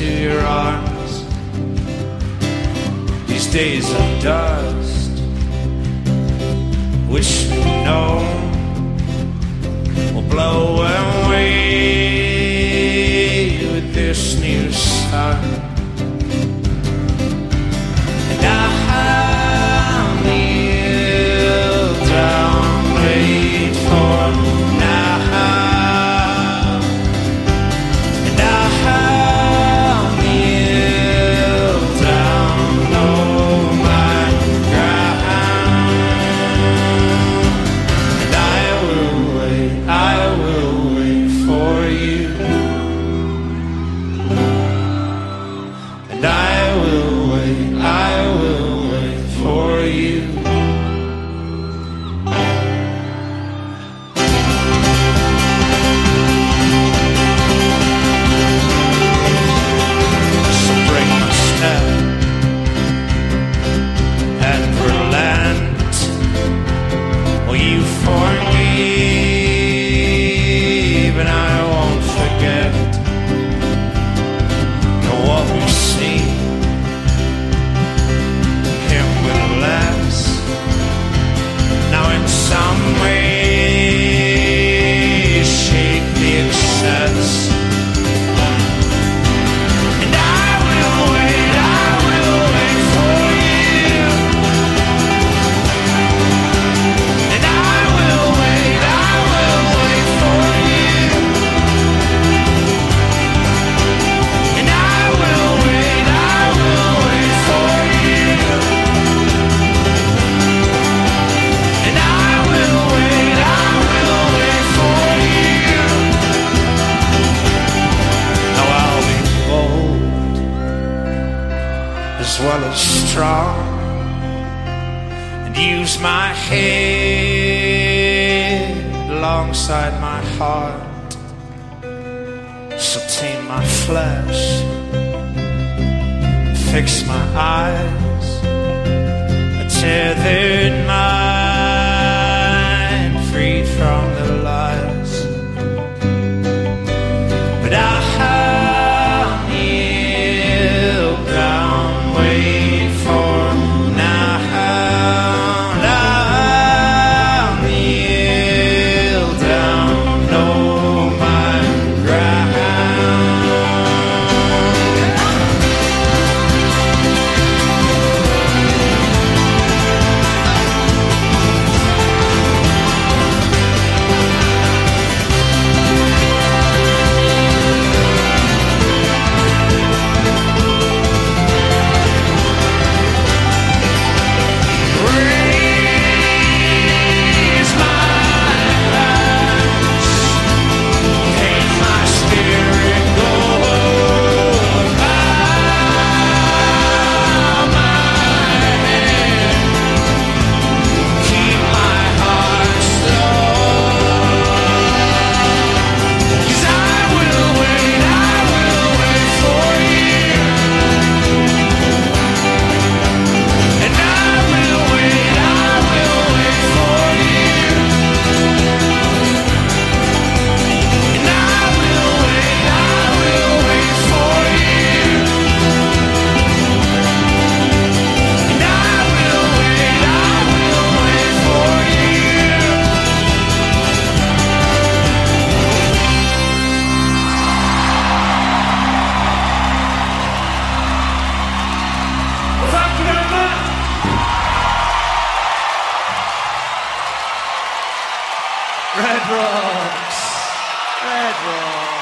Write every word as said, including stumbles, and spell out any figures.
into your arms. These days of dust, which we know will blow away with this new sun. And I'll kneel down, wait for now. And I'll kneel down, know my ground. And I will wait, I will wait for you. And I will wait, I will wait for you. So break my step and relent. Will you forgive and I won't forget? Know what we've seen, him with less. Now in some way shake the excess. And I will wait, I will wait for you. And I will wait, I will wait for you. And I will wait, I will wait for you. And I will wait, I will wait for you. Now I'll be bold as well as strong, and use my head alongside my heart. So tame my flesh, fix my eyes, a tethered mind, freed from the lies. But I'll kneel down, wait for now. And I'll kneel down, know my ground. Raise my hands, paint my spirit gold, bow my head, keep my heart slow. 'Cause I will wait, I will wait for you. And I will wait, I will wait for you. And I will wait, I will wait for you. And I will wait, I will wait for you. Thank you very much. Red Rocks. Red Rocks.